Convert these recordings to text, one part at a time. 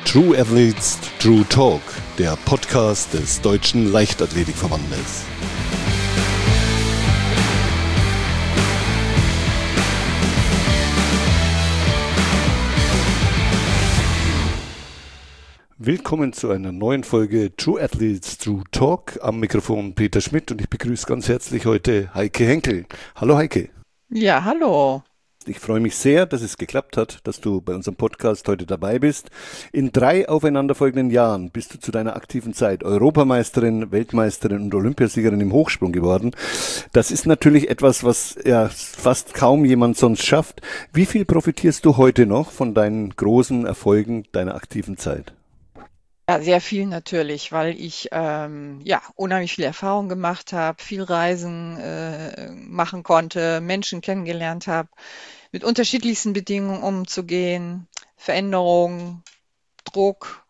True Athletes, True Talk, der Podcast des Deutschen Leichtathletikverbandes. Willkommen zu einer neuen Folge True Athletes, True Talk. Am Mikrofon Peter Schmidt und ich begrüße ganz herzlich heute Heike Henkel. Hallo Heike. Ja, hallo. Ich freue mich sehr, dass es geklappt hat, dass du bei unserem Podcast heute dabei bist. In 3 aufeinanderfolgenden Jahren bist du zu deiner aktiven Zeit Europameisterin, Weltmeisterin und Olympiasiegerin im Hochsprung geworden. Das ist natürlich etwas, was ja fast kaum jemand sonst schafft. Wie viel profitierst du heute noch von deinen großen Erfolgen deiner aktiven Zeit? Ja, sehr viel natürlich, weil ich unheimlich viel Erfahrung gemacht habe, viel Reisen machen konnte, Menschen kennengelernt habe, mit unterschiedlichsten Bedingungen umzugehen, Veränderungen, Druck.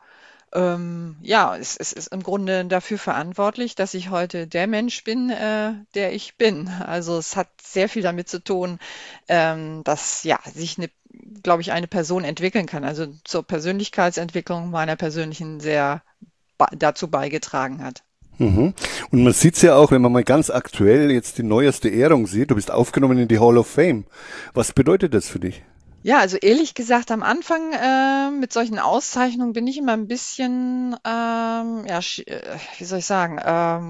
Es ist im Grunde dafür verantwortlich, dass ich heute der Mensch bin, der ich bin. Also es hat sehr viel damit zu tun, dass ja sich glaube ich, eine Person entwickeln kann. Also zur Persönlichkeitsentwicklung meiner persönlichen sehr dazu beigetragen hat. Mhm. Und man sieht es ja auch, wenn man mal ganz aktuell jetzt die neueste Ehrung sieht, du bist aufgenommen in die Hall of Fame. Was bedeutet das für dich? Ja, also ehrlich gesagt, am Anfang mit solchen Auszeichnungen bin ich immer ein bisschen, wie soll ich sagen,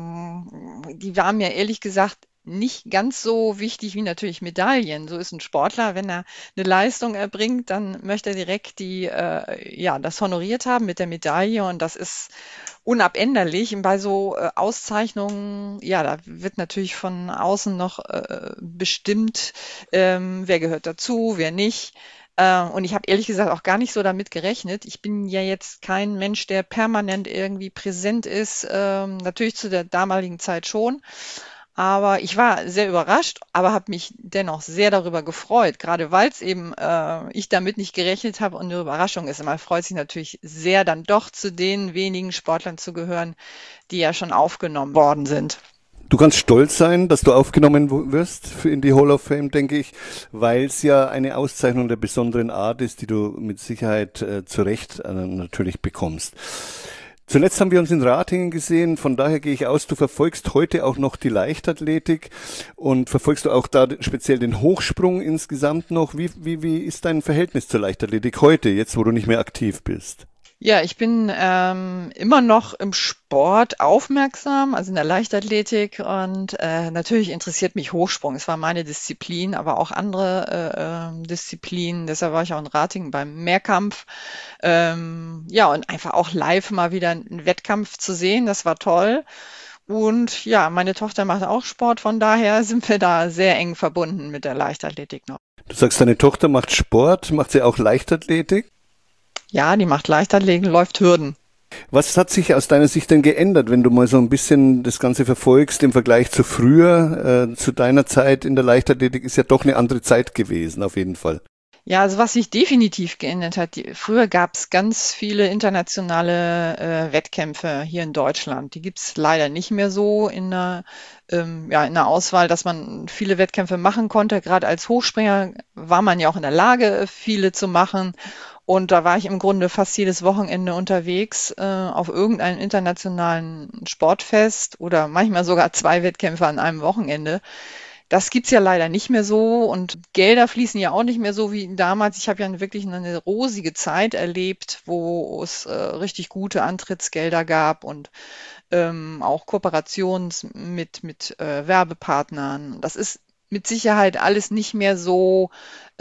die waren mir ehrlich gesagt nicht ganz so wichtig wie natürlich Medaillen. So ist ein Sportler, wenn er eine Leistung erbringt, dann möchte er direkt das honoriert haben mit der Medaille und das ist unabänderlich. Und bei so Auszeichnungen, ja, da wird natürlich von außen noch bestimmt, wer gehört dazu, wer nicht. Und ich habe ehrlich gesagt auch gar nicht so damit gerechnet. Ich bin ja jetzt kein Mensch, der permanent irgendwie präsent ist. Natürlich zu der damaligen Zeit schon. Aber ich war sehr überrascht, aber habe mich dennoch sehr darüber gefreut, gerade weil es eben ich damit nicht gerechnet habe und eine Überraschung ist. Und man freut sich natürlich sehr, dann doch zu den wenigen Sportlern zu gehören, die ja schon aufgenommen worden sind. Du kannst stolz sein, dass du aufgenommen wirst in die Hall of Fame, denke ich, weil es ja eine Auszeichnung der besonderen Art ist, die du mit Sicherheit zu Recht natürlich bekommst. Zuletzt haben wir uns in Ratingen gesehen, von daher gehe ich aus, du verfolgst heute auch noch die Leichtathletik und verfolgst du auch da speziell den Hochsprung insgesamt noch. Wie ist dein Verhältnis zur Leichtathletik heute, jetzt wo du nicht mehr aktiv bist? Ja, ich bin immer noch im Sport aufmerksam, also in der Leichtathletik und natürlich interessiert mich Hochsprung. Es war meine Disziplin, aber auch andere Disziplinen. Deshalb war ich auch in Ratingen beim Mehrkampf. Und einfach auch live mal wieder einen Wettkampf zu sehen, das war toll. Und ja, meine Tochter macht auch Sport, von daher sind wir da sehr eng verbunden mit der Leichtathletik noch. Du sagst, deine Tochter macht Sport, macht sie auch Leichtathletik? Ja, die macht Leichtathletik, läuft Hürden. Was hat sich aus deiner Sicht denn geändert, wenn du mal so ein bisschen das Ganze verfolgst im Vergleich zu früher, zu deiner Zeit in der Leichtathletik ist ja doch eine andere Zeit gewesen, auf jeden Fall. Ja, also was sich definitiv geändert hat, früher gab es ganz viele internationale Wettkämpfe hier in Deutschland. Die gibt's leider nicht mehr so in der Auswahl, dass man viele Wettkämpfe machen konnte. Gerade als Hochspringer war man ja auch in der Lage, viele zu machen. Und da war ich im Grunde fast jedes Wochenende unterwegs auf irgendeinem internationalen Sportfest oder manchmal sogar 2 Wettkämpfe an einem Wochenende. Das gibt's ja leider nicht mehr so und Gelder fließen ja auch nicht mehr so wie damals. Ich habe ja wirklich eine rosige Zeit erlebt, wo es richtig gute Antrittsgelder gab und auch Kooperationen mit Werbepartnern. Das ist mit Sicherheit alles nicht mehr so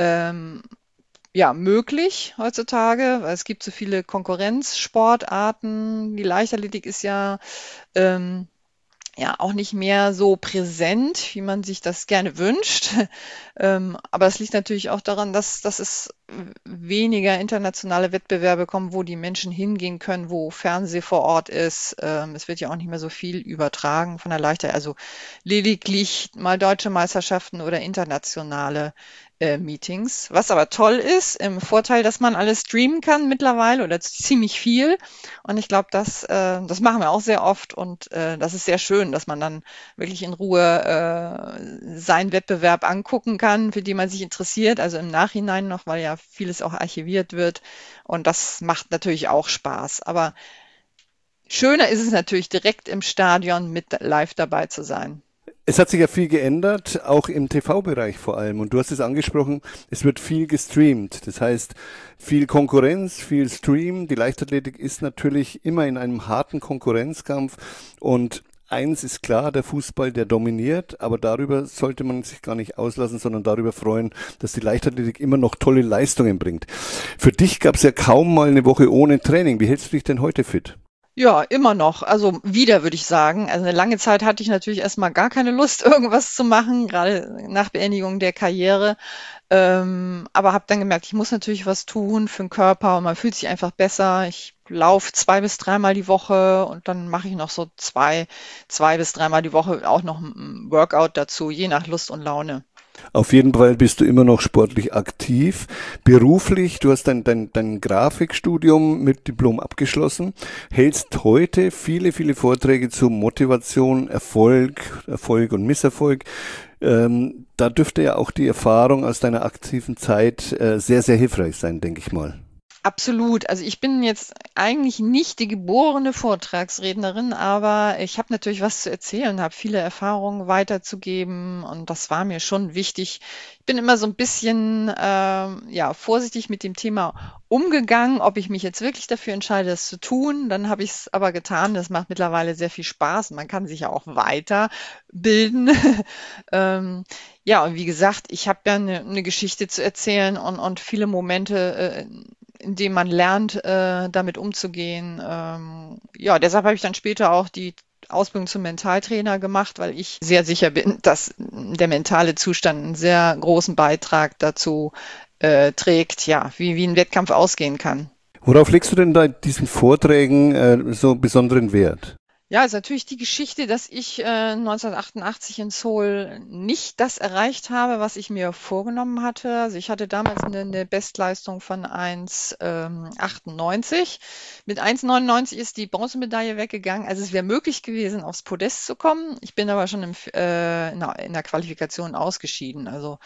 möglich heutzutage, weil es gibt so viele Konkurrenzsportarten. Die Leichtathletik ist ähm, auch nicht mehr so präsent, wie man sich das gerne wünscht. Aber es liegt natürlich auch daran, dass es weniger internationale Wettbewerbe kommen, wo die Menschen hingehen können, wo Fernseh vor Ort ist. Es wird ja auch nicht mehr so viel übertragen von der Leichtathletik. Also lediglich mal deutsche Meisterschaften oder internationale Meetings, was aber toll ist, im Vorteil, dass man alles streamen kann mittlerweile oder ziemlich viel. Und ich glaube, das machen wir auch sehr oft und das ist sehr schön, dass man dann wirklich in Ruhe seinen Wettbewerb angucken kann, für den man sich interessiert, also im Nachhinein noch, weil ja vieles auch archiviert wird. Und das macht natürlich auch Spaß. Aber schöner ist es natürlich direkt im Stadion mit live dabei zu sein. Es hat sich ja viel geändert, auch im TV-Bereich vor allem. Und du hast es angesprochen, es wird viel gestreamt. Das heißt, viel Konkurrenz, viel Stream. Die Leichtathletik ist natürlich immer in einem harten Konkurrenzkampf. Und eins ist klar, der Fußball, der dominiert. Aber darüber sollte man sich gar nicht auslassen, sondern darüber freuen, dass die Leichtathletik immer noch tolle Leistungen bringt. Für dich gab es ja kaum mal eine Woche ohne Training. Wie hältst du dich denn heute fit? Ja, immer noch. Also wieder, würde ich sagen. Also eine lange Zeit hatte ich natürlich erstmal gar keine Lust, irgendwas zu machen, gerade nach Beendigung der Karriere. Aber habe dann gemerkt, ich muss natürlich was tun für den Körper und man fühlt sich einfach besser. Ich laufe 2 bis 3 Mal die Woche und dann mache ich noch so zwei bis dreimal die Woche auch noch ein Workout dazu, je nach Lust und Laune. Auf jeden Fall bist du immer noch sportlich aktiv. Beruflich, du hast dein Grafikstudium mit Diplom abgeschlossen, hältst heute viele Vorträge zu Motivation, Erfolg und Misserfolg. Da dürfte ja auch die Erfahrung aus deiner aktiven Zeit sehr hilfreich sein, denke ich mal. Absolut. Also ich bin jetzt eigentlich nicht die geborene Vortragsrednerin, aber ich habe natürlich was zu erzählen, habe viele Erfahrungen weiterzugeben und das war mir schon wichtig. Ich bin immer so ein bisschen ja, vorsichtig mit dem Thema umgegangen, ob ich mich jetzt wirklich dafür entscheide, das zu tun. Dann habe ich es aber getan. Das macht mittlerweile sehr viel Spaß. Man kann sich ja auch weiterbilden. ähm, ja, und wie gesagt, ich habe ja eine Geschichte zu erzählen und viele Momente, in dem man lernt, damit umzugehen. Ja, deshalb habe ich dann später auch die Ausbildung zum Mentaltrainer gemacht, weil ich sehr sicher bin, dass der mentale Zustand einen sehr großen Beitrag dazu trägt, ja, wie ein Wettkampf ausgehen kann. Worauf legst du denn da in diesen Vorträgen so besonderen Wert? Ja, ist natürlich die Geschichte, dass ich 1988 in Seoul nicht das erreicht habe, was ich mir vorgenommen hatte. Also ich hatte damals eine Bestleistung von 1,98. Mit 1,99 ist die Bronzemedaille weggegangen. Also es wäre möglich gewesen, aufs Podest zu kommen. Ich bin aber schon in der Qualifikation ausgeschieden. Also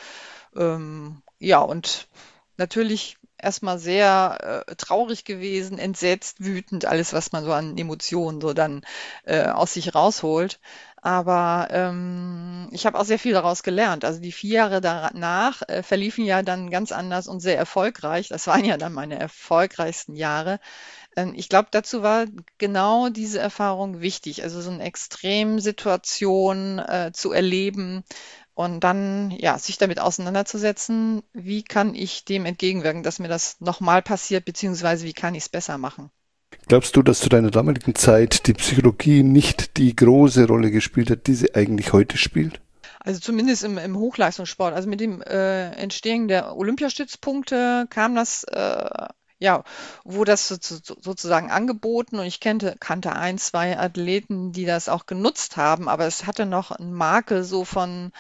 ja, und natürlich erstmal sehr traurig gewesen, entsetzt, wütend, alles, was man so an Emotionen so dann aus sich rausholt. Aber ich habe auch sehr viel daraus gelernt. Also die 4 Jahre danach verliefen ja dann ganz anders und sehr erfolgreich. Das waren ja dann meine erfolgreichsten Jahre. Ich glaube, dazu war genau diese Erfahrung wichtig. Also so eine Extremsituation zu erleben und dann, ja, sich damit auseinanderzusetzen, wie kann ich dem entgegenwirken, dass mir das nochmal passiert, beziehungsweise wie kann ich es besser machen. Glaubst du, dass zu deiner damaligen Zeit die Psychologie nicht die große Rolle gespielt hat, die sie eigentlich heute spielt? Also zumindest im Hochleistungssport. Also mit dem Entstehen der Olympiastützpunkte kam das, ja, wo das sozusagen angeboten und ich kannte 1, 2 Athleten, die das auch genutzt haben, aber es hatte noch einen Makel so von,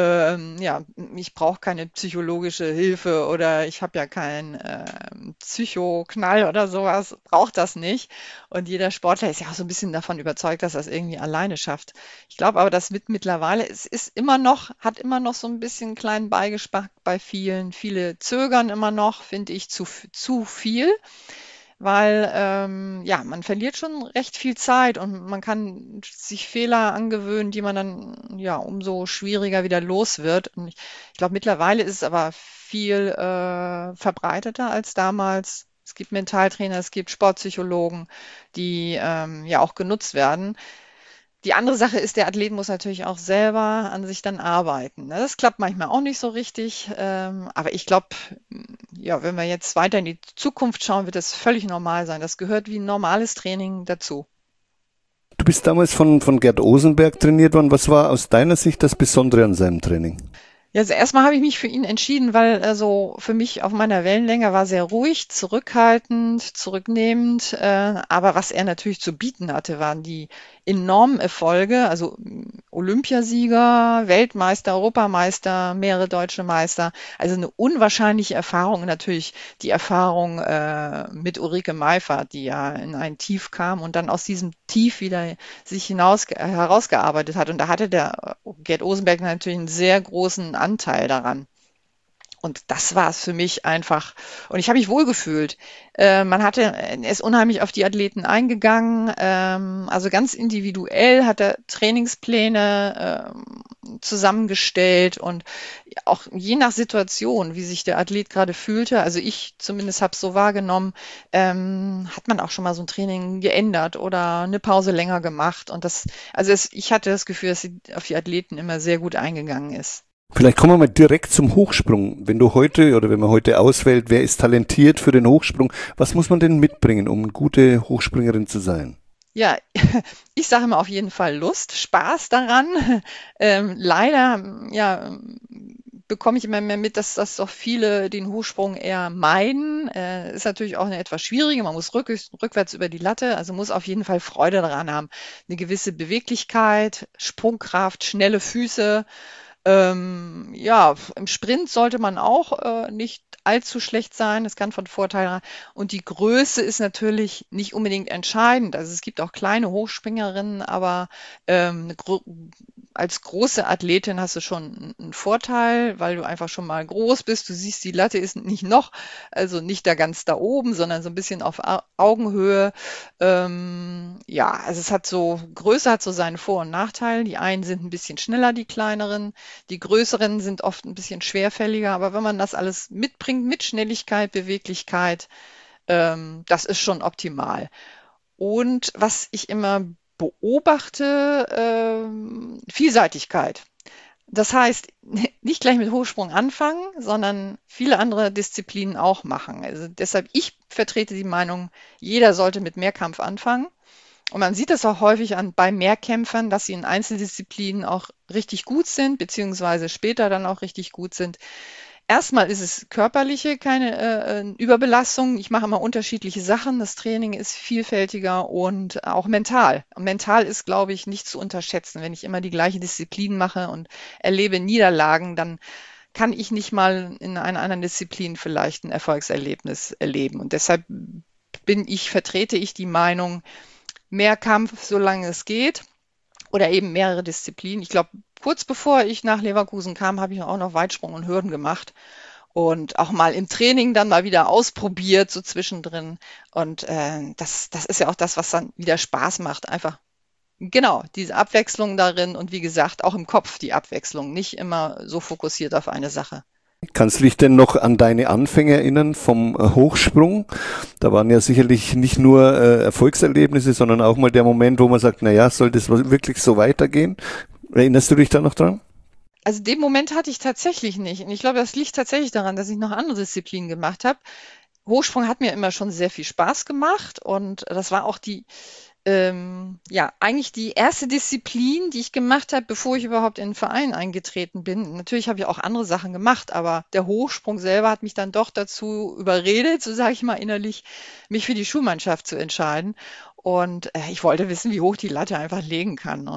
ja, ich brauche keine psychologische Hilfe oder ich habe ja keinen Psychoknall oder sowas, braucht das nicht. Und jeder Sportler ist ja auch so ein bisschen davon überzeugt, dass er es irgendwie alleine schafft. Ich glaube aber, das wird mittlerweile, es ist immer noch, hat immer noch so ein bisschen einen kleinen Beigeschmack bei vielen. Viele zögern immer noch, finde ich, zu viel, weil ja, man verliert schon recht viel Zeit und man kann sich Fehler angewöhnen, die man dann ja umso schwieriger wieder los wird. Und ich glaube, mittlerweile ist es aber viel verbreiteter als damals. Es gibt Mentaltrainer, es gibt Sportpsychologen, die ja auch genutzt werden. Die andere Sache ist, der Athlet muss natürlich auch selber an sich dann arbeiten. Ne? Das klappt manchmal auch nicht so richtig, aber ich glaube, ja, wenn wir jetzt weiter in die Zukunft schauen, wird das völlig normal sein. Das gehört wie ein normales Training dazu. Du bist damals von Gerd Osenberg trainiert worden. Was war aus deiner Sicht das Besondere an seinem Training? Ja, also erstmal habe ich mich für ihn entschieden, weil er so für mich auf meiner Wellenlänge war sehr ruhig, zurückhaltend, zurücknehmend. Aber was er natürlich zu bieten hatte, waren die enormen Erfolge, also Olympiasieger, Weltmeister, Europameister, mehrere deutsche Meister, also eine unwahrscheinliche Erfahrung. Und natürlich die Erfahrung mit Ulrike Meifert, die ja in ein Tief kam und dann aus diesem Tief wieder sich herausgearbeitet hat. Und da hatte der Gerd Osenberg natürlich einen sehr großen Anteil daran. Und das war es für mich einfach. Und ich habe mich wohlgefühlt. Er ist unheimlich auf die Athleten eingegangen. Also ganz individuell hat er Trainingspläne zusammengestellt und auch je nach Situation, wie sich der Athlet gerade fühlte. Also ich zumindest habe es so wahrgenommen, hat man auch schon mal so ein Training geändert oder eine Pause länger gemacht. Und ich hatte das Gefühl, dass sie auf die Athleten immer sehr gut eingegangen ist. Vielleicht kommen wir mal direkt zum Hochsprung. Wenn du heute oder wenn man heute auswählt, wer ist talentiert für den Hochsprung, was muss man denn mitbringen, um eine gute Hochspringerin zu sein? Ja, ich sage immer auf jeden Fall Lust, Spaß daran. Leider, ja, bekomme ich immer mehr mit, dass das doch viele den Hochsprung eher meiden. Ist natürlich auch eine etwas schwierige. Man muss rückwärts über die Latte, also muss auf jeden Fall Freude daran haben. Eine gewisse Beweglichkeit, Sprungkraft, schnelle Füße. Ja, im Sprint sollte man auch nicht allzu schlecht sein. Das kann von Vorteil sein. Und die Größe ist natürlich nicht unbedingt entscheidend. Also es gibt auch kleine Hochspringerinnen, aber als große Athletin hast du schon einen Vorteil, weil du einfach schon mal groß bist. Du siehst, die Latte ist also nicht da ganz da oben, sondern so ein bisschen auf Augenhöhe. Ja, also Größe hat so seine Vor- und Nachteile. Die einen sind ein bisschen schneller, die kleineren. Die größeren sind oft ein bisschen schwerfälliger, aber wenn man das alles mitbringt, mit Schnelligkeit, Beweglichkeit, das ist schon optimal. Und was ich immer beobachte, Vielseitigkeit. Das heißt, nicht gleich mit Hochsprung anfangen, sondern viele andere Disziplinen auch machen. Also deshalb, ich vertrete die Meinung, jeder sollte mit Mehrkampf anfangen. Und man sieht es auch häufig bei Mehrkämpfern, dass sie in Einzeldisziplinen auch richtig gut sind, beziehungsweise später dann auch richtig gut sind. Erstmal ist es körperliche, keine Überbelastung. Ich mache immer unterschiedliche Sachen. Das Training ist vielfältiger und auch mental. Mental ist, glaube ich, nicht zu unterschätzen. Wenn ich immer die gleiche Disziplin mache und erlebe Niederlagen, dann kann ich nicht mal in einer anderen Disziplin vielleicht ein Erfolgserlebnis erleben. Und deshalb vertrete ich die Meinung, Mehrkampf, solange es geht, oder eben mehrere Disziplinen. Ich glaube, kurz bevor ich nach Leverkusen kam, habe ich auch noch Weitsprung und Hürden gemacht und auch mal im Training dann mal wieder ausprobiert, so zwischendrin. Und das ist ja auch das, was dann wieder Spaß macht. Einfach, genau, diese Abwechslung darin und wie gesagt, auch im Kopf die Abwechslung, nicht immer so fokussiert auf eine Sache. Kannst du dich denn noch an deine Anfänge erinnern vom Hochsprung? Da waren ja sicherlich nicht nur Erfolgserlebnisse, sondern auch mal der Moment, wo man sagt, na ja, soll das wirklich so weitergehen? Erinnerst du dich da noch dran? Also den Moment hatte ich tatsächlich nicht. Und ich glaube, das liegt tatsächlich daran, dass ich noch andere Disziplinen gemacht habe. Hochsprung hat mir immer schon sehr viel Spaß gemacht und das war auch ja, eigentlich die erste Disziplin, die ich gemacht habe, bevor ich überhaupt in den Verein eingetreten bin. Natürlich habe ich auch andere Sachen gemacht, aber der Hochsprung selber hat mich dann doch dazu überredet, so sage ich mal innerlich, mich für die Schulmannschaft zu entscheiden. Und ich wollte wissen, wie hoch die Latte einfach legen kann.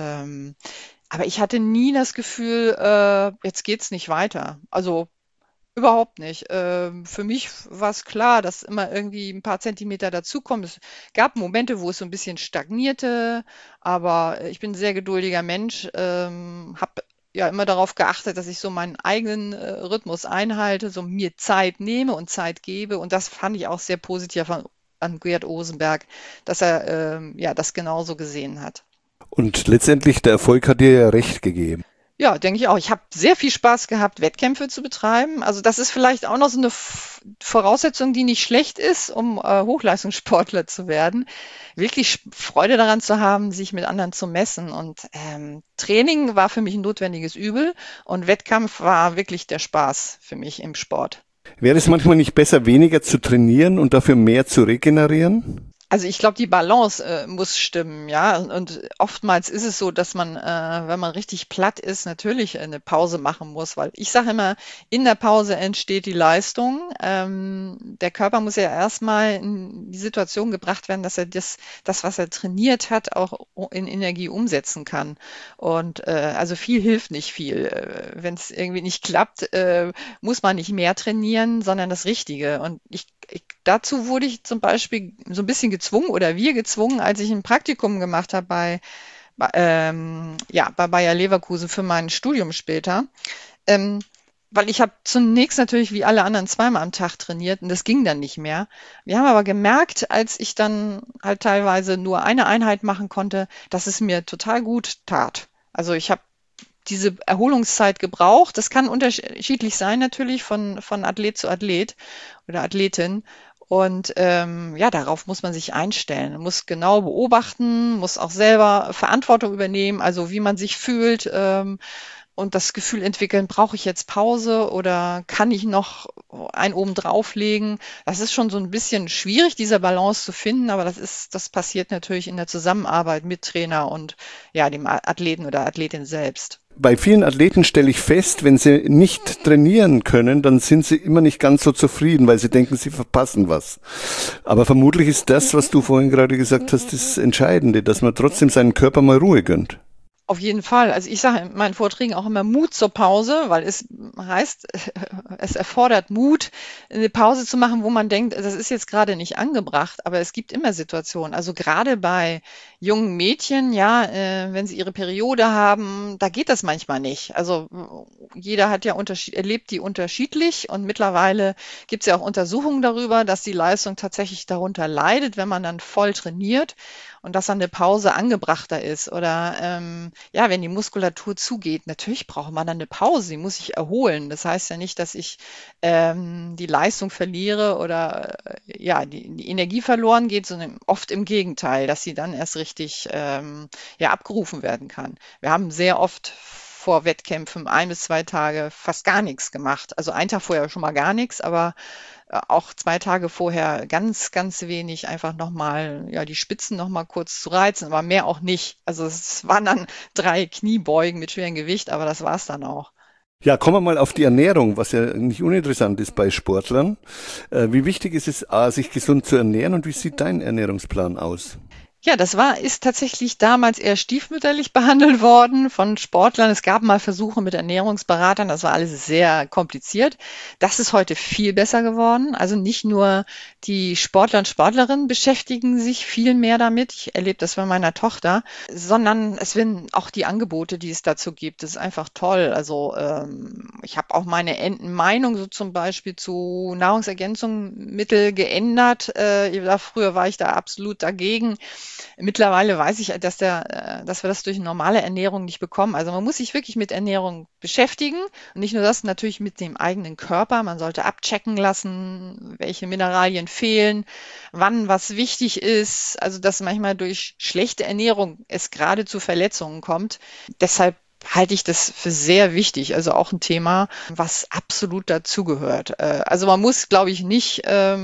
Aber ich hatte nie das Gefühl, jetzt geht's nicht weiter. Also überhaupt nicht. Für mich war es klar, dass immer irgendwie ein paar Zentimeter dazukommen. Es gab Momente, wo es so ein bisschen stagnierte, aber ich bin ein sehr geduldiger Mensch, habe ja immer darauf geachtet, dass ich so meinen eigenen Rhythmus einhalte, so mir Zeit nehme und Zeit gebe. Und das fand ich auch sehr positiv an Gerd Osenberg, dass er ja das genauso gesehen hat. Und letztendlich, der Erfolg hat dir ja recht gegeben. Ja, denke ich auch. Ich habe sehr viel Spaß gehabt, Wettkämpfe zu betreiben. Also das ist vielleicht auch noch so eine Voraussetzung, die nicht schlecht ist, um Hochleistungssportler zu werden. Wirklich Freude daran zu haben, sich mit anderen zu messen. Und Training war für mich ein notwendiges Übel und Wettkampf war wirklich der Spaß für mich im Sport. Wäre es manchmal nicht besser, weniger zu trainieren und dafür mehr zu regenerieren? Also ich glaube, die Balance muss stimmen, ja. Und oftmals ist es so, dass man, wenn man richtig platt ist, natürlich eine Pause machen muss, weil ich sage immer, in der Pause entsteht die Leistung. Der Körper muss ja erstmal in die Situation gebracht werden, dass er das, was er trainiert hat, auch in Energie umsetzen kann. Und also viel hilft nicht viel. Wenn es irgendwie nicht klappt, muss man nicht mehr trainieren, sondern das Richtige. Und dazu wurde ich zum Beispiel so ein bisschen gezwungen oder wir gezwungen, als ich ein Praktikum gemacht habe bei Bayer Leverkusen für mein Studium später. Ähm, Weil ich habe zunächst natürlich wie alle anderen zweimal am Tag trainiert und das ging dann nicht mehr. Wir haben aber gemerkt, als ich dann halt teilweise nur eine Einheit machen konnte, dass es mir total gut tat. Also ich habe diese Erholungszeit gebraucht. Das kann unterschiedlich sein natürlich von Athlet zu Athlet oder Athletin. Und ja, darauf muss man sich einstellen, man muss genau beobachten, muss auch selber Verantwortung übernehmen, also wie man sich fühlt und das Gefühl entwickeln, brauche ich jetzt Pause oder kann ich noch einen oben drauflegen? Das ist schon so ein bisschen schwierig, diese Balance zu finden, aber das passiert natürlich in der Zusammenarbeit mit Trainer und ja, dem Athleten oder Athletin selbst. Bei vielen Athleten stelle ich fest, wenn sie nicht trainieren können, dann sind sie immer nicht ganz so zufrieden, weil sie denken, sie verpassen was. Aber vermutlich ist das, was du vorhin gerade gesagt hast, das Entscheidende, dass man trotzdem seinen Körper mal Ruhe gönnt. Auf jeden Fall. Also ich sage in meinen Vorträgen auch immer Mut zur Pause, weil es heißt, es erfordert Mut, eine Pause zu machen, wo man denkt, das ist jetzt gerade nicht angebracht, aber es gibt immer Situationen. Also gerade bei jungen Mädchen, ja, wenn sie ihre Periode haben, da geht das manchmal nicht. Also jeder hat ja erlebt die unterschiedlich und mittlerweile gibt es ja auch Untersuchungen darüber, dass die Leistung tatsächlich darunter leidet, wenn man dann voll trainiert und dass dann eine Pause angebrachter ist oder ja, wenn die Muskulatur zugeht, natürlich braucht man dann eine Pause, die muss sich erholen. Das heißt ja nicht, dass ich die Leistung verliere oder ja, die Energie verloren geht, sondern oft im Gegenteil, dass sie dann erst richtig ja, abgerufen werden kann. Wir haben sehr oft vor Wettkämpfen 1 bis 2 Tage fast gar nichts gemacht. Also einen Tag vorher schon mal gar nichts, aber auch 2 Tage vorher ganz, ganz wenig, einfach nochmal, ja, die Spitzen nochmal kurz zu reizen, aber mehr auch nicht. Also es waren dann 3 Kniebeugen mit schwerem Gewicht, aber das war es dann auch. Ja, kommen wir mal auf die Ernährung, was ja nicht uninteressant ist bei Sportlern. Wie wichtig ist es, A, sich gesund zu ernähren und wie sieht dein Ernährungsplan aus? Ja, ist tatsächlich damals eher stiefmütterlich behandelt worden von Sportlern. Es gab mal Versuche mit Ernährungsberatern, das war alles sehr kompliziert. Das ist heute viel besser geworden. Also nicht nur die Sportler und Sportlerinnen beschäftigen sich viel mehr damit. Ich erlebe das bei meiner Tochter, sondern es werden auch die Angebote, die es dazu gibt. Das ist einfach toll. Also ich habe auch meine Meinung so zum Beispiel zu Nahrungsergänzungsmittel geändert. Früher war ich da absolut dagegen. Mittlerweile weiß ich, dass wir das durch normale Ernährung nicht bekommen. Also man muss sich wirklich mit Ernährung beschäftigen und nicht nur das, natürlich mit dem eigenen Körper. Man sollte abchecken lassen, welche Mineralien fehlen, wann was wichtig ist. Also dass manchmal durch schlechte Ernährung es gerade zu Verletzungen kommt. Deshalb halte ich das für sehr wichtig, also auch ein Thema, was absolut dazugehört. Also man muss, glaube ich, nicht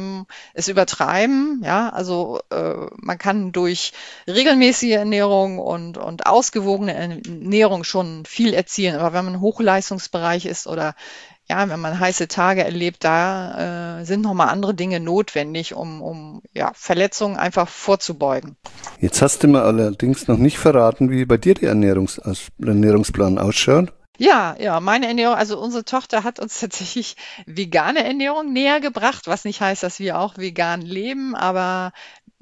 es übertreiben, ja, also man kann durch regelmäßige Ernährung und ausgewogene Ernährung schon viel erzielen, aber wenn man im Hochleistungsbereich ist oder ja, wenn man heiße Tage erlebt, da sind nochmal andere Dinge notwendig, um ja, Verletzungen einfach vorzubeugen. Jetzt hast du mir allerdings noch nicht verraten, wie bei dir der Ernährungsplan ausschaut. Ja, meine Ernährung, also unsere Tochter hat uns tatsächlich vegane Ernährung näher gebracht, was nicht heißt, dass wir auch vegan leben, aber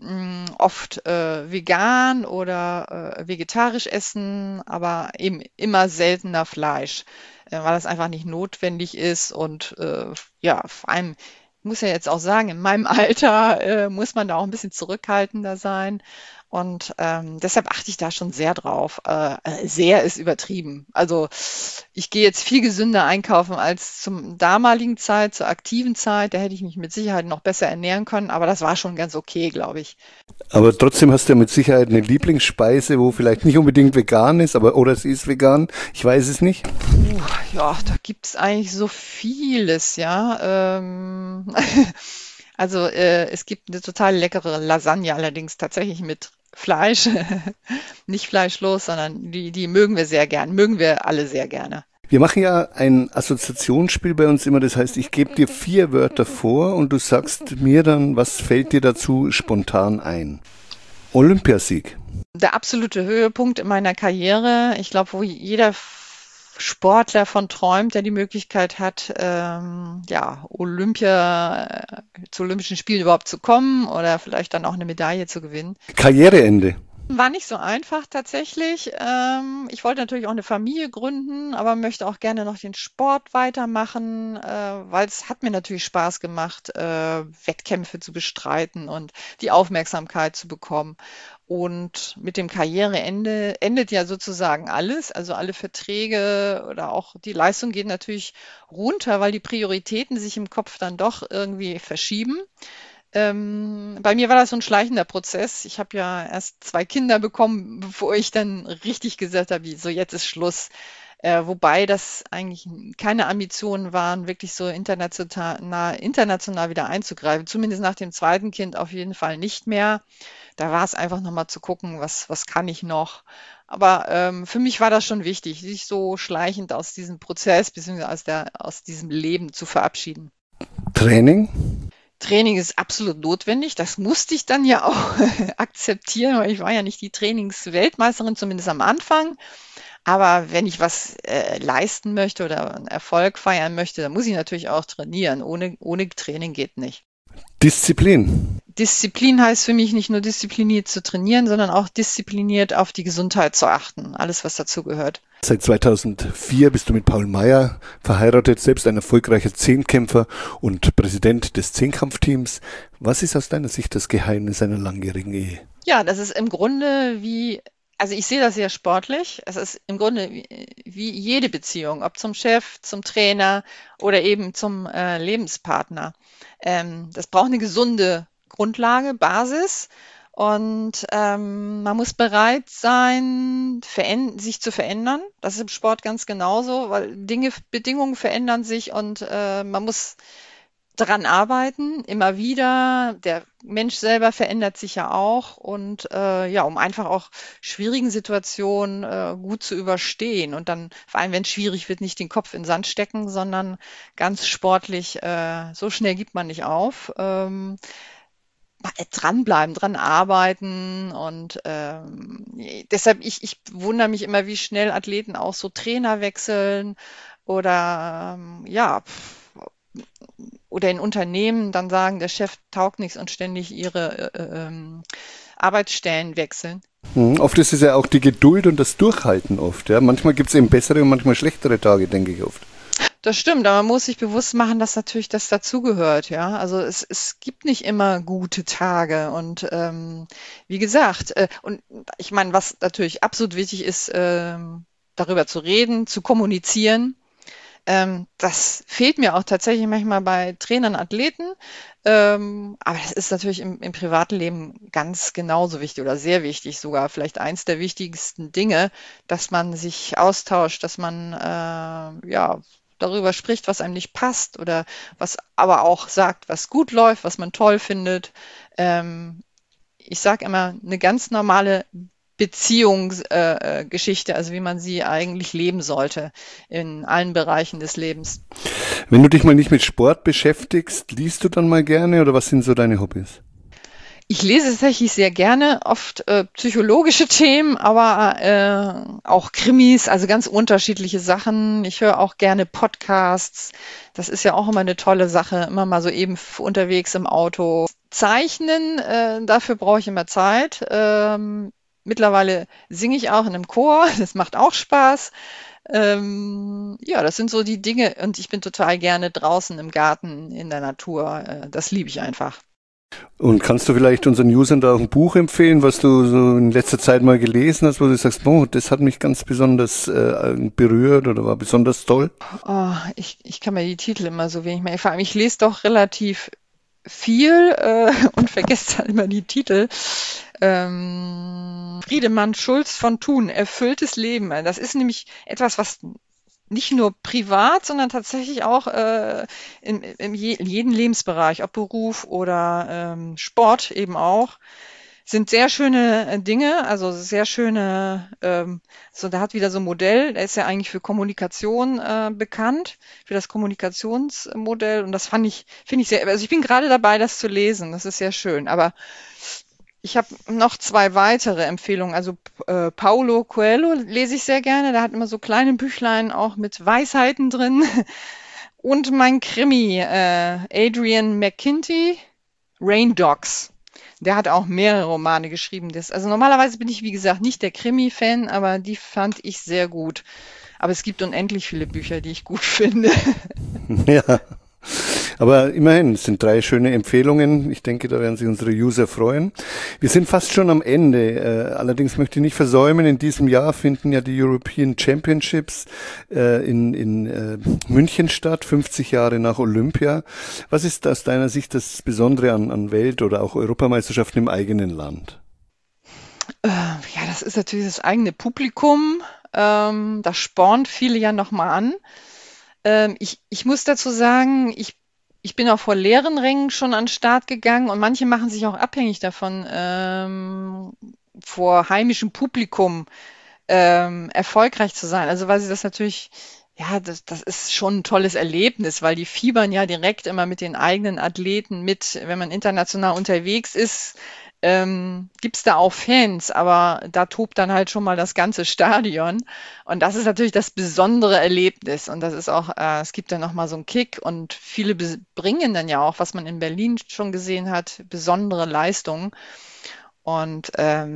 oft vegan oder vegetarisch essen, aber eben immer seltener Fleisch, weil das einfach nicht notwendig ist und ja, vor allem, ich muss ja jetzt auch sagen, in meinem Alter muss man da auch ein bisschen zurückhaltender sein. Und deshalb achte ich da schon sehr drauf. Sehr ist übertrieben. Also ich gehe jetzt viel gesünder einkaufen als zum damaligen Zeit, zur aktiven Zeit. Da hätte ich mich mit Sicherheit noch besser ernähren können, aber das war schon ganz okay, glaube ich. Aber trotzdem hast du ja mit Sicherheit eine Lieblingsspeise, wo vielleicht nicht unbedingt vegan ist, oder sie ist vegan. Ich weiß es nicht. Ja, da gibt's eigentlich so vieles, ja. Also es gibt eine total leckere Lasagne, allerdings tatsächlich mit Fleisch, nicht fleischlos, sondern die mögen wir sehr gern, mögen wir alle sehr gerne. Wir machen ja ein Assoziationsspiel bei uns immer, das heißt, ich gebe dir 4 Wörter vor und du sagst mir dann, was fällt dir dazu spontan ein. Olympiasieg. Der absolute Höhepunkt in meiner Karriere, ich glaube, wo jeder Sportler von träumt, der die Möglichkeit hat, ja, zu Olympischen Spielen überhaupt zu kommen oder vielleicht dann auch eine Medaille zu gewinnen. Karriereende. War nicht so einfach tatsächlich. Ich wollte natürlich auch eine Familie gründen, aber möchte auch gerne noch den Sport weitermachen, weil es hat mir natürlich Spaß gemacht, Wettkämpfe zu bestreiten und die Aufmerksamkeit zu bekommen. Und mit dem Karriereende endet ja sozusagen alles, also alle Verträge oder auch die Leistung geht natürlich runter, weil die Prioritäten sich im Kopf dann doch irgendwie verschieben. Bei mir war das so ein schleichender Prozess. Ich habe ja erst 2 Kinder bekommen, bevor ich dann richtig gesagt habe: „So, jetzt ist Schluss." Wobei das eigentlich keine Ambitionen waren, wirklich so international wieder einzugreifen. Zumindest nach dem zweiten Kind auf jeden Fall nicht mehr. Da war es einfach noch mal zu gucken, was kann ich noch? Aber, für mich war das schon wichtig, sich so schleichend aus diesem Prozess beziehungsweise aus diesem Leben zu verabschieden. Training. Training ist absolut notwendig. Das musste ich dann ja auch akzeptieren, weil ich war ja nicht die Trainingsweltmeisterin, zumindest am Anfang. Aber wenn ich was leisten möchte oder einen Erfolg feiern möchte, dann muss ich natürlich auch trainieren. Ohne Training geht nicht. Disziplin. Disziplin heißt für mich nicht nur diszipliniert zu trainieren, sondern auch diszipliniert auf die Gesundheit zu achten. Alles, was dazu gehört. Seit 2004 bist du mit Paul Meyer verheiratet, selbst ein erfolgreicher Zehnkämpfer und Präsident des Zehnkampfteams. Was ist aus deiner Sicht das Geheimnis einer langjährigen Ehe? Ja, das ist im Grunde also ich sehe das sehr sportlich. Es ist im Grunde wie jede Beziehung, ob zum Chef, zum Trainer oder eben zum Lebenspartner. Das braucht eine gesunde Grundlage, Basis. Und man muss bereit sein, sich zu verändern. Das ist im Sport ganz genauso, weil Bedingungen verändern sich und man muss daran arbeiten, immer wieder. Der Mensch selber verändert sich ja auch und ja, um einfach auch schwierigen Situationen gut zu überstehen und dann, vor allem wenn es schwierig wird, nicht den Kopf in den Sand stecken, sondern ganz sportlich, so schnell gibt man nicht auf. Dranbleiben, dran arbeiten und deshalb, ich wundere mich immer, wie schnell Athleten auch so Trainer wechseln oder ja, oder in Unternehmen dann sagen, der Chef taugt nichts und ständig ihre Arbeitsstellen wechseln. Oft ist es ja auch die Geduld und das Durchhalten oft. Ja? Manchmal gibt es eben bessere und manchmal schlechtere Tage, denke ich oft. Das stimmt, aber man muss sich bewusst machen, dass natürlich das dazugehört, ja. Also es gibt nicht immer gute Tage und wie gesagt, und ich meine, was natürlich absolut wichtig ist, darüber zu reden, zu kommunizieren. Das fehlt mir auch tatsächlich manchmal bei Trainern, Athleten. Aber das ist natürlich im Privatleben ganz genauso wichtig oder sehr wichtig, sogar vielleicht eins der wichtigsten Dinge, dass man sich austauscht, dass man ja darüber spricht, was einem nicht passt oder was aber auch sagt, was gut läuft, was man toll findet. Ich sage immer, eine ganz normale Beziehungsgeschichte, also wie man sie eigentlich leben sollte in allen Bereichen des Lebens. Wenn du dich mal nicht mit Sport beschäftigst, liest du dann mal gerne oder was sind so deine Hobbys? Ich lese tatsächlich sehr gerne, oft psychologische Themen, aber auch Krimis, also ganz unterschiedliche Sachen. Ich höre auch gerne Podcasts. Das ist ja auch immer eine tolle Sache, immer mal so eben unterwegs im Auto. Zeichnen, dafür brauche ich immer Zeit. Mittlerweile singe ich auch in einem Chor, das macht auch Spaß. Ja, das sind so die Dinge und ich bin total gerne draußen im Garten, in der Natur. Das liebe ich einfach. Und kannst du vielleicht unseren Usern da auch ein Buch empfehlen, was du so in letzter Zeit mal gelesen hast, wo du sagst, boah, das hat mich ganz besonders berührt oder war besonders toll? Oh, ich kann mir die Titel immer so wenig mehr. Vor allem, ich lese doch relativ viel und vergesse dann immer die Titel. Friedemann Schulz von Thun, erfülltes Leben. Das ist nämlich etwas, was nicht nur privat, sondern tatsächlich auch in jedem Lebensbereich, ob Beruf oder Sport eben auch. Sind sehr schöne Dinge, also sehr schöne, so da hat wieder so ein Modell, der ist ja eigentlich für Kommunikation bekannt, für das Kommunikationsmodell und das finde ich sehr, also ich bin gerade dabei, das zu lesen, das ist sehr schön, aber ich habe noch zwei weitere Empfehlungen. Also Paulo Coelho lese ich sehr gerne. Der hat immer so kleine Büchlein auch mit Weisheiten drin. Und mein Krimi, Adrian McKinty, Rain Dogs. Der hat auch mehrere Romane geschrieben. Also normalerweise bin ich, wie gesagt, nicht der Krimi-Fan, aber die fand ich sehr gut. Aber es gibt unendlich viele Bücher, die ich gut finde. Ja, aber immerhin, es sind 3 schöne Empfehlungen. Ich denke, da werden sich unsere User freuen. Wir sind fast schon am Ende. Allerdings möchte ich nicht versäumen, in diesem Jahr finden ja die European Championships in München statt, 50 Jahre nach Olympia. Was ist aus deiner Sicht das Besondere an Welt- oder auch Europameisterschaften im eigenen Land? Ja, das ist natürlich das eigene Publikum. Das spornt viele ja nochmal an. Ich muss dazu sagen, ich bin auch vor leeren Rängen schon an den Start gegangen und manche machen sich auch abhängig davon, vor heimischem Publikum erfolgreich zu sein. Also weil sie das natürlich, ja, das ist schon ein tolles Erlebnis, weil die fiebern ja direkt immer mit den eigenen Athleten mit. Wenn man international unterwegs ist, gibt's da auch Fans, aber da tobt dann halt schon mal das ganze Stadion. Und das ist natürlich das besondere Erlebnis. Und das ist auch, es gibt dann nochmal so einen Kick und viele bringen dann ja auch, was man in Berlin schon gesehen hat, besondere Leistungen. Und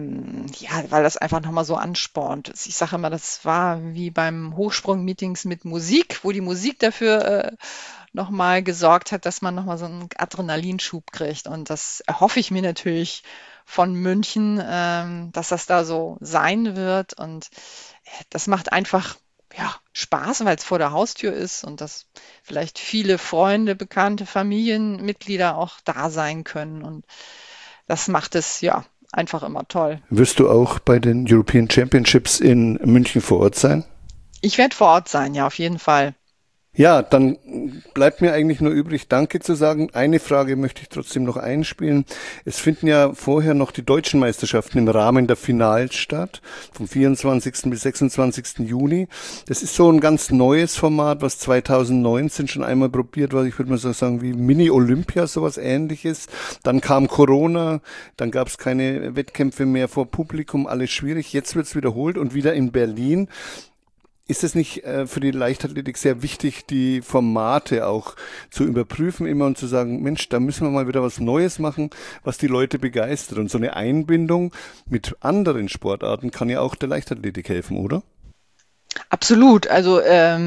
ja, weil das einfach nochmal so anspornt. Ich sage immer, das war wie beim Hochsprung-Meetings mit Musik, wo die Musik dafür nochmal gesorgt hat, dass man nochmal so einen Adrenalinschub kriegt. Und das erhoffe ich mir natürlich von München, dass das da so sein wird. Und das macht einfach ja, Spaß, weil es vor der Haustür ist und dass vielleicht viele Freunde, Bekannte, Familienmitglieder auch da sein können. Und das macht es ja einfach immer toll. Wirst du auch bei den European Championships in München vor Ort sein? Ich werde vor Ort sein, ja, auf jeden Fall. Ja, dann bleibt mir eigentlich nur übrig, Danke zu sagen. Eine Frage möchte ich trotzdem noch einspielen. Es finden ja vorher noch die deutschen Meisterschaften im Rahmen der Finals statt, vom 24. bis 26. Juni. Das ist so ein ganz neues Format, was 2019 schon einmal probiert war. Ich würde mal so sagen, wie Mini-Olympia, sowas Ähnliches. Dann kam Corona, dann gab es keine Wettkämpfe mehr vor Publikum, alles schwierig. Jetzt wird es wiederholt und wieder in Berlin. Ist es nicht für die Leichtathletik sehr wichtig, die Formate auch zu überprüfen immer und zu sagen, Mensch, da müssen wir mal wieder was Neues machen, was die Leute begeistert. Und so eine Einbindung mit anderen Sportarten kann ja auch der Leichtathletik helfen, oder? Absolut. Also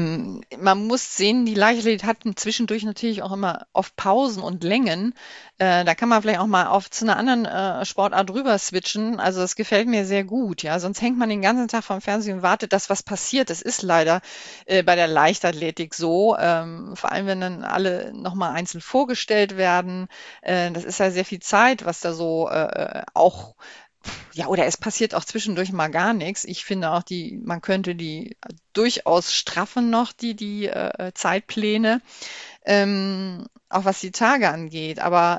man muss sehen, die Leichtathletik hat zwischendurch natürlich auch immer oft Pausen und Längen. Da kann man vielleicht auch mal zu einer anderen Sportart rüber switchen. Also das gefällt mir sehr gut. Ja, sonst hängt man den ganzen Tag vorm Fernsehen und wartet, dass was passiert. Das ist leider bei der Leichtathletik so. Vor allem, wenn dann alle nochmal einzeln vorgestellt werden. Das ist ja sehr viel Zeit, was da so auch ja, oder es passiert auch zwischendurch mal gar nichts. Ich finde auch man könnte die durchaus straffen noch, die Zeitpläne, auch was die Tage angeht. Aber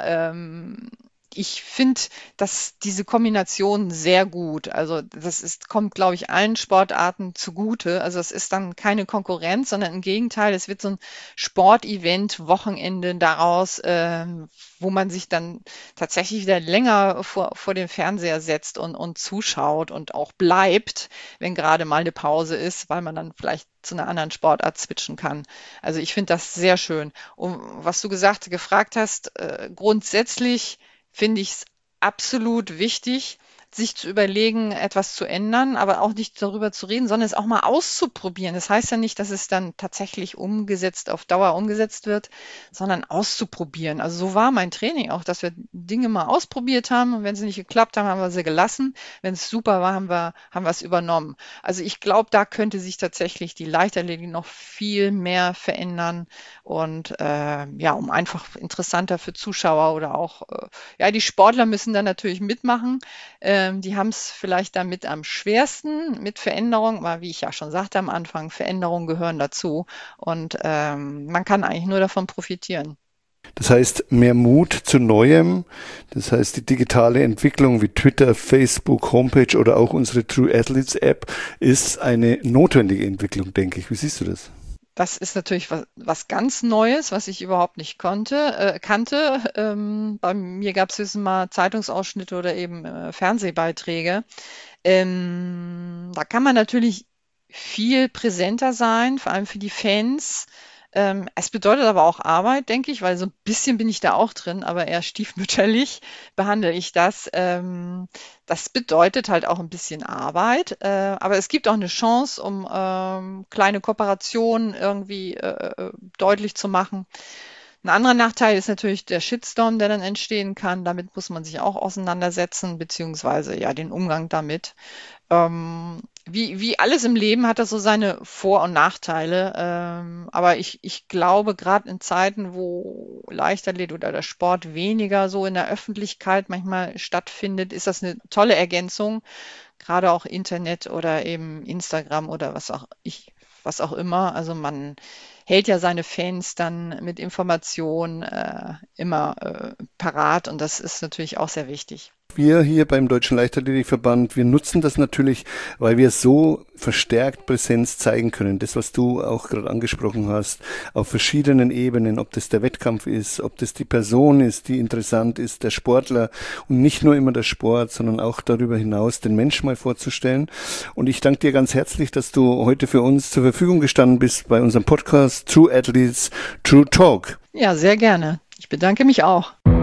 ich finde, dass diese Kombination sehr gut. Also kommt, glaube ich, allen Sportarten zugute. Also es ist dann keine Konkurrenz, sondern im Gegenteil, es wird so ein Sportevent, Wochenende daraus, wo man sich dann tatsächlich wieder länger vor den Fernseher setzt und zuschaut und auch bleibt, wenn gerade mal eine Pause ist, weil man dann vielleicht zu einer anderen Sportart switchen kann. Also ich finde das sehr schön. Und was du gefragt hast, grundsätzlich finde ich es absolut wichtig, sich zu überlegen, etwas zu ändern, aber auch nicht darüber zu reden, sondern es auch mal auszuprobieren. Das heißt ja nicht, dass es dann tatsächlich auf Dauer umgesetzt wird, sondern auszuprobieren. Also so war mein Training auch, dass wir Dinge mal ausprobiert haben und wenn sie nicht geklappt haben, haben wir sie gelassen. Wenn es super war, haben wir es übernommen. Also ich glaube, da könnte sich tatsächlich die Leichtathletik noch viel mehr verändern und ja, um einfach interessanter für Zuschauer oder auch ja, die Sportler müssen dann natürlich mitmachen, Die haben es vielleicht damit am schwersten mit Veränderung, aber wie ich ja schon sagte am Anfang, Veränderungen gehören dazu und man kann eigentlich nur davon profitieren. Das heißt, mehr Mut zu Neuem. Das heißt, die digitale Entwicklung wie Twitter, Facebook, Homepage oder auch unsere True Athletes App ist eine notwendige Entwicklung, denke ich. Wie siehst du das? Das ist natürlich was ganz Neues, was ich überhaupt nicht kannte. Bei mir gab es höchstens mal Zeitungsausschnitte oder eben Fernsehbeiträge. Da kann man natürlich viel präsenter sein, vor allem für die Fans. Es bedeutet aber auch Arbeit, denke ich, weil so ein bisschen bin ich da auch drin, aber eher stiefmütterlich behandle ich das. Das bedeutet halt auch ein bisschen Arbeit, aber es gibt auch eine Chance, um kleine Kooperationen irgendwie deutlich zu machen. Ein anderer Nachteil ist natürlich der Shitstorm, der dann entstehen kann. Damit muss man sich auch auseinandersetzen, beziehungsweise ja den Umgang damit. Wie alles im Leben hat das so seine Vor- und Nachteile. Aber ich glaube, gerade in Zeiten, wo Leichtathlet oder der Sport weniger so in der Öffentlichkeit manchmal stattfindet, ist das eine tolle Ergänzung. Gerade auch Internet oder eben Instagram oder was auch immer. Also man hält ja seine Fans dann mit Informationen immer parat und das ist natürlich auch sehr wichtig. Wir hier beim Deutschen Leichtathletikverband, wir nutzen das natürlich, weil wir so verstärkt Präsenz zeigen können. Das, was du auch gerade angesprochen hast, auf verschiedenen Ebenen, ob das der Wettkampf ist, ob das die Person ist, die interessant ist, der Sportler und nicht nur immer der Sport, sondern auch darüber hinaus den Menschen mal vorzustellen. Und ich danke dir ganz herzlich, dass du heute für uns zur Verfügung gestanden bist bei unserem Podcast True Athletes, True Talk. Ja, sehr gerne. Ich bedanke mich auch.